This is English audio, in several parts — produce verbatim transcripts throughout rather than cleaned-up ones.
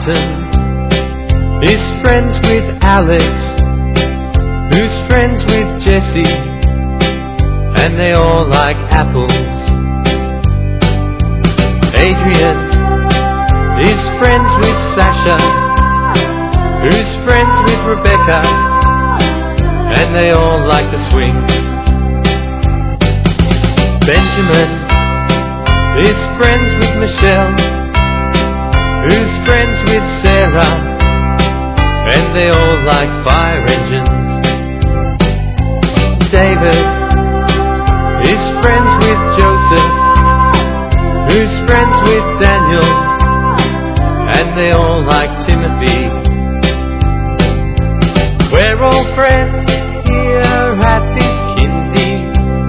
Martin is friends with Alex, who's friends with Jesse, and they all like apples. Adrian is friends with Sasha, who's friends with Rebecca, and they all like the swings. Benjamin is friends with Michelle, who's friends with Sarah, and they all like fire engines. David is friends with Joseph, who's friends with Daniel, and they all like Timothy. We're all friends here at this kindy,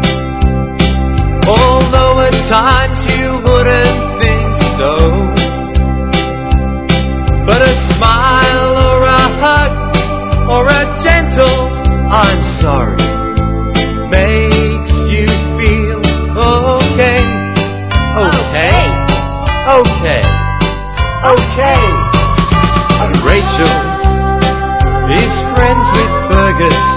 although at times you wouldn't think so. But a smile or a hug or a gentle "I'm sorry" makes you feel okay. Okay. Okay. Okay. Rachel is friends with Fergus,